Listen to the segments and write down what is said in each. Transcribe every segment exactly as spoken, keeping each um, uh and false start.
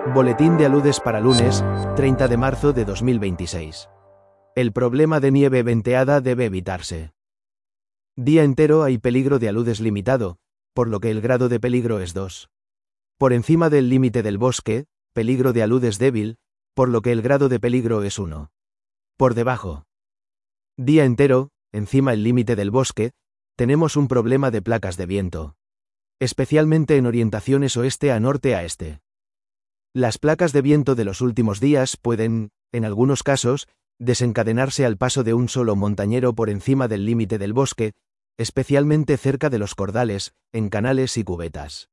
Boletín de aludes para lunes, treinta de marzo de dos mil veintiséis. El problema de nieve venteada debe evitarse. Día entero hay peligro de aludes limitado, por lo que el grado de peligro es dos. Por encima del límite del bosque, peligro de aludes débil, por lo que el grado de peligro es uno. Por debajo. Día entero, encima el límite del bosque, tenemos un problema de placas de viento. Especialmente en orientaciones oeste a norte a este. Las placas de viento de los últimos días pueden, en algunos casos, desencadenarse al paso de un solo montañero por encima del límite del bosque, especialmente cerca de los cordales, en canales y cubetas.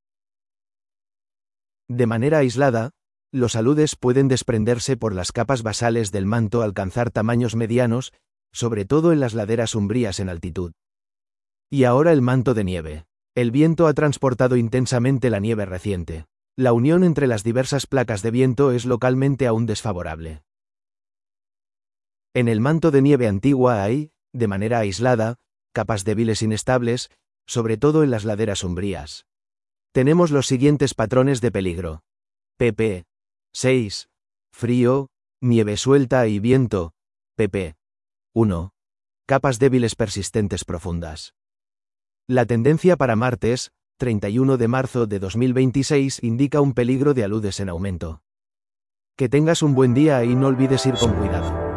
De manera aislada, los aludes pueden desprenderse por las capas basales del manto, alcanzar tamaños medianos, sobre todo en las laderas umbrías en altitud. Y ahora el manto de nieve. El viento ha transportado intensamente la nieve reciente. La unión entre las diversas placas de viento es localmente aún desfavorable. En el manto de nieve antigua hay, de manera aislada, capas débiles inestables, sobre todo en las laderas umbrías. Tenemos los siguientes patrones de peligro. pp. seis. Frío, nieve suelta y viento. pp. uno. Capas débiles persistentes profundas. La tendencia para martes, treinta y uno de marzo de dos mil veintiséis, indica un peligro de aludes en aumento. Que tengas un buen día y no olvides ir con cuidado.